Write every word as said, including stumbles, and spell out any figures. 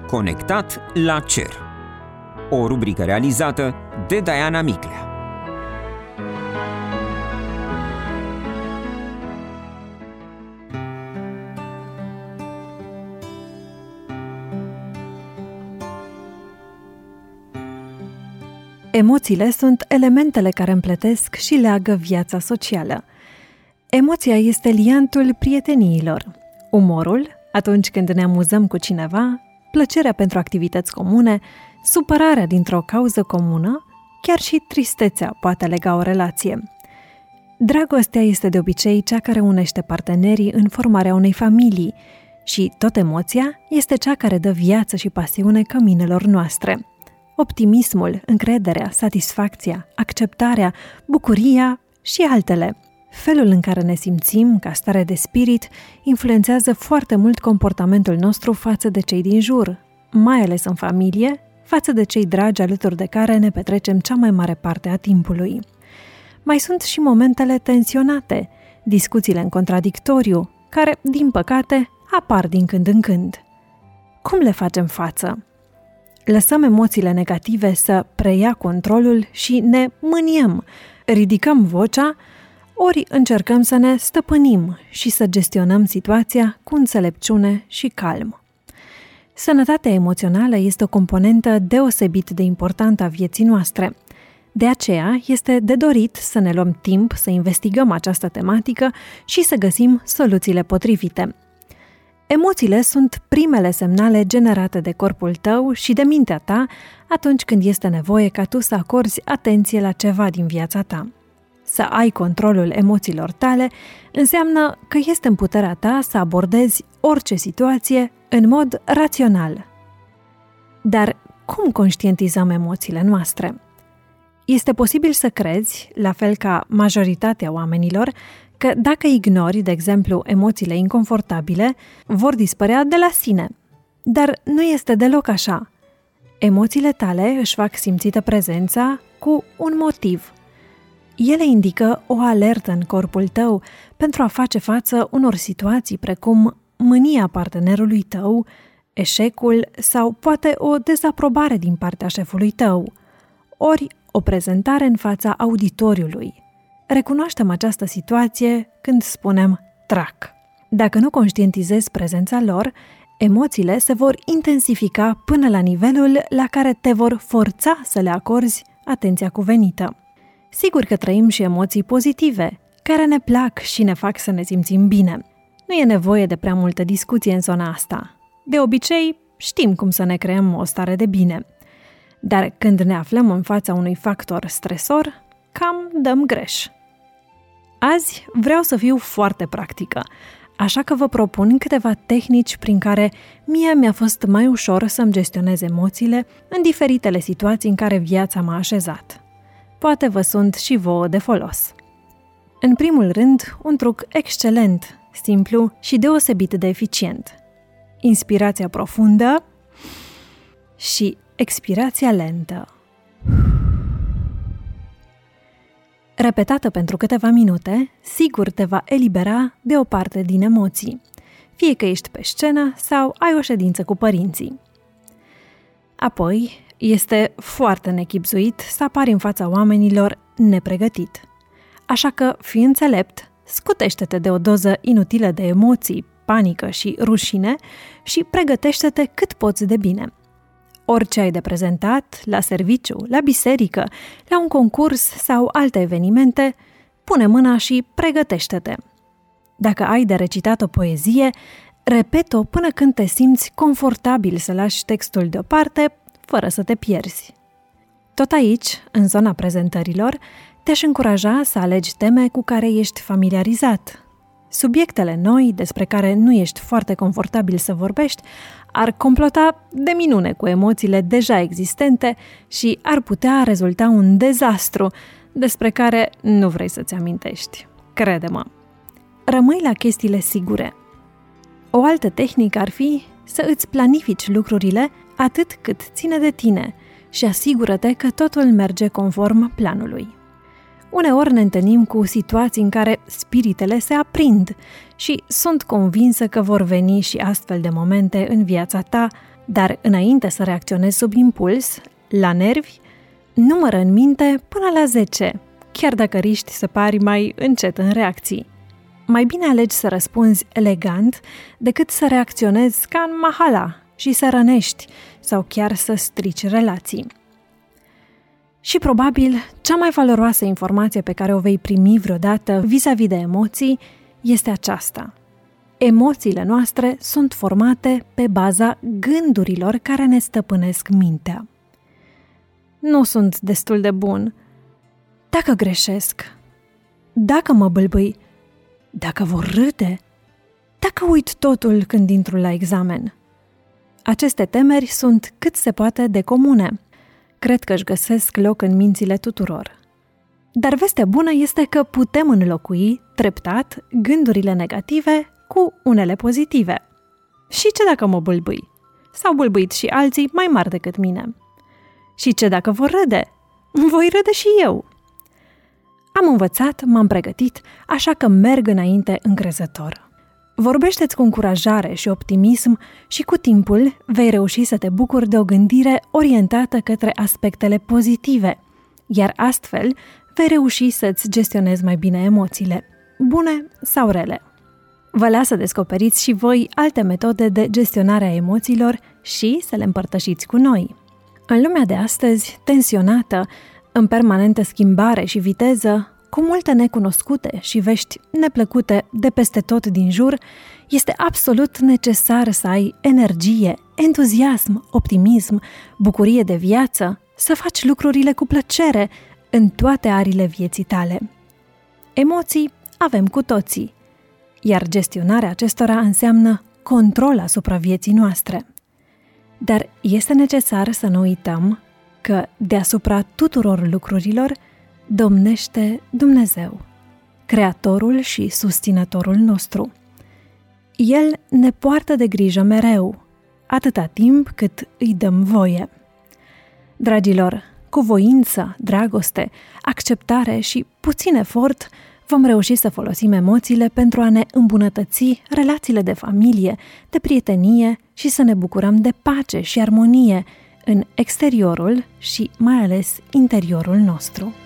Conectat la cer. O rubrică realizată de Diana Miclea. Emoțiile sunt elementele care împletesc și leagă viața socială. Emoția este liantul prieteniilor. Umorul, atunci când ne amuzăm cu cineva, plăcerea pentru activități comune, supărarea dintr-o cauză comună, chiar și tristețea poate lega o relație. Dragostea este de obicei cea care unește partenerii în formarea unei familii și tot emoția este cea care dă viață și pasiune căminelor noastre. Optimismul, încrederea, satisfacția, acceptarea, bucuria și altele. Felul în care ne simțim, ca stare de spirit, influențează foarte mult comportamentul nostru față de cei din jur, mai ales în familie, față de cei dragi alături de care ne petrecem cea mai mare parte a timpului. Mai sunt și momentele tensionate, discuțiile în contradictoriu, care, din păcate, apar din când în când. Cum le facem față? Lăsăm emoțiile negative să preia controlul și ne mâniem, ridicăm vocea, ori încercăm să ne stăpânim și să gestionăm situația cu înțelepciune și calm. Sănătatea emoțională este o componentă deosebit de importantă a vieții noastre. De aceea, este de dorit să ne luăm timp să investigăm această tematică și să găsim soluțiile potrivite. Emoțiile sunt primele semnale generate de corpul tău și de mintea ta atunci când este nevoie ca tu să acorzi atenție la ceva din viața ta. Să ai controlul emoțiilor tale înseamnă că este în puterea ta să abordezi orice situație în mod rațional. Dar cum conștientizăm emoțiile noastre? Este posibil să crezi, la fel ca majoritatea oamenilor, că dacă ignori, de exemplu, emoțiile inconfortabile, vor dispărea de la sine. Dar nu este deloc așa. Emoțiile tale își fac simțită prezența cu un motiv. Ele indică o alertă în corpul tău pentru a face față unor situații precum mânia partenerului tău, eșecul sau poate o dezaprobare din partea șefului tău, ori o prezentare în fața auditoriului. Recunoaștem această situație când spunem trac. Dacă nu conștientizezi prezența lor, emoțiile se vor intensifica până la nivelul la care te vor forța să le acorzi atenția cuvenită. Sigur că trăim și emoții pozitive, care ne plac și ne fac să ne simțim bine. Nu e nevoie de prea multă discuție în zona asta. De obicei, știm cum să ne creăm o stare de bine. Dar când ne aflăm în fața unui factor stresor, cam dăm greș. Azi vreau să fiu foarte practică, așa că vă propun câteva tehnici prin care mie mi-a fost mai ușor să-mi gestionez emoțiile în diferitele situații în care viața m-a așezat. Poate vă sunt și vouă de folos. În primul rând, un truc excelent, simplu și deosebit de eficient. Inspirația profundă și expirația lentă. Repetată pentru câteva minute, sigur te va elibera de o parte din emoții, fie că ești pe scenă sau ai o ședință cu părinții. Apoi, este foarte nechibzuit să apari în fața oamenilor nepregătit. Așa că, fii înțelept, scutește-te de o doză inutilă de emoții, panică și rușine și pregătește-te cât poți de bine. Orice ai de prezentat, la serviciu, la biserică, la un concurs sau alte evenimente, pune mâna și pregătește-te. Dacă ai de recitat o poezie, repet-o până când te simți confortabil să lași textul deoparte, fără să te pierzi. Tot aici, în zona prezentărilor, te-aș încuraja să alegi teme cu care ești familiarizat. Subiectele noi, despre care nu ești foarte confortabil să vorbești, ar complota de minune cu emoțiile deja existente și ar putea rezulta un dezastru despre care nu vrei să-ți amintești. Crede-mă! Rămâi la chestiile sigure. O altă tehnică ar fi să îți planifici lucrurile atât cât ține de tine și asigură-te că totul merge conform planului. Uneori ne întâlnim cu situații în care spiritele se aprind și sunt convinsă că vor veni și astfel de momente în viața ta Dar înainte să reacționezi sub impuls, la nervi, numără în minte până la zece, chiar dacă riști să pari mai încet în reacții. Mai bine alegi să răspunzi elegant decât să reacționezi ca în mahala și să rănești sau chiar să strici relații. Și probabil, cea mai valoroasă informație pe care o vei primi vreodată vis-a-vis de emoții este aceasta. Emoțiile noastre sunt formate pe baza gândurilor care ne stăpânesc mintea. Nu sunt destul de bun. Dacă greșesc, dacă mă bâlbâi, dacă vor râde, dacă uit totul când intru la examen. Aceste temeri sunt cât se poate de comune. Cred că își găsesc loc în mințile tuturor. Dar vestea bună este că putem înlocui, treptat, gândurile negative cu unele pozitive. Și ce dacă mă bâlbâi? S-au bâlbâit și alții mai mari decât mine. Și ce dacă vor râde? Voi râde și eu. Am învățat, m-am pregătit, așa că merg înainte încrezător. Vorbește-ți cu încurajare și optimism și cu timpul vei reuși să te bucuri de o gândire orientată către aspectele pozitive, iar astfel vei reuși să-ți gestionezi mai bine emoțiile, bune sau rele. Vă las să descoperiți și voi alte metode de gestionare a emoțiilor și să le împărtășiți cu noi. În lumea de astăzi, tensionată, în permanentă schimbare și viteză, cu multe necunoscute și vești neplăcute de peste tot din jur, este absolut necesar să ai energie, entuziasm, optimism, bucurie de viață, să faci lucrurile cu plăcere în toate arile vieții tale. Emoții avem cu toții, iar gestionarea acestora înseamnă control asupra vieții noastre. Dar este necesar să nu uităm că deasupra tuturor lucrurilor domnește Dumnezeu, Creatorul și susținătorul nostru. El ne poartă de grijă mereu, atâta timp cât îi dăm voie. Dragilor, cu voință, dragoste, acceptare și puțin efort, vom reuși să folosim emoțiile pentru a ne îmbunătăți relațiile de familie, de prietenie și să ne bucurăm de pace și armonie în exteriorul și mai ales interiorul nostru.